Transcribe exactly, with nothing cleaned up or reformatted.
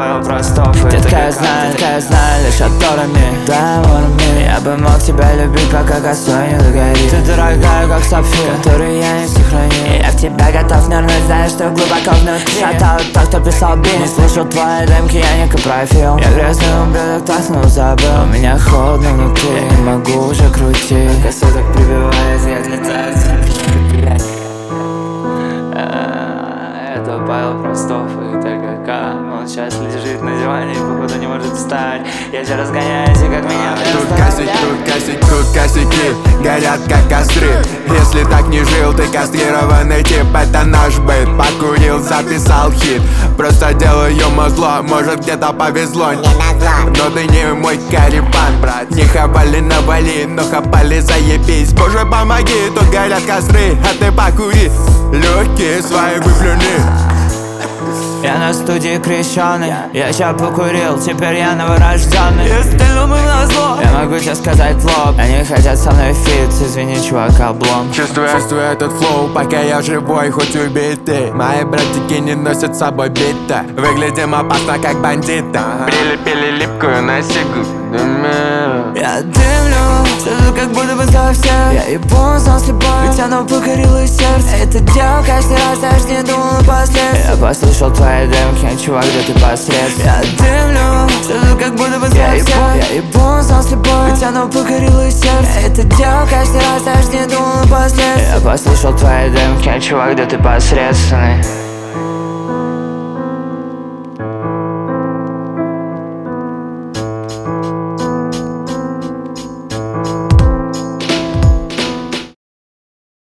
Павел Простов. Детка, я знаю, детка, я знаю лишь отторами. Я бы мог тебя любить, пока косой не догорит. Ты дорогая, как сапфир, который я не сохранил. Я в тебя готов нырнуть, знаешь, что глубоко внутри. Шатают тот, кто писал бит. Не слушал твои демки, я не копрофил. Я грязный ублюдок, так снова забыл. У меня холодно внутри, не могу уже крутить. Косой так прибивает, я отлетаю. Это Павел Простов и ТГК. Он сейчас лежит на диване и походу не может встать. Я же разгоняюсь, и как меня Тут косяки, тут косяки, тут косяки горят как костры. Если так не жил, ты кастрированный тип. Это наш быт, покурил, записал хит. Просто делаю зло, может где-то повезло. Но ты не мой карибан, брат. Не хапали навали, но хапали заебись. Боже помоги, тут горят костры, а ты покури. Легкие свои выплюни. Я на студии крещеный, я ща покурил, теперь я новорожденный. Я стылю им назло. Я могу тебе сказать в лоб, они хотят со мной фит, извини, чувак, облом. Чувствую, чувствую этот флоу, пока я живой, хоть убитый. Мои братики не носят с собой бита. Выглядим опасно, как бандиты. Прилепили липкую на сигу. Я дымлю, слышу, как будто бы совсем. Я ебу, сон слепой, ведь оно покорило сердце. Эта девка каждый раз даже не думала последствий. Я послушал твои демки, чувак, да ты посредств. Я дымлю, слышу, как будто бы совсем. Я ебу, сон слепой, ведь оно покорило сердце. Эта девка каждый раз даже не думала последствий. Я послушал твои демки, чувак, да ты посредственный.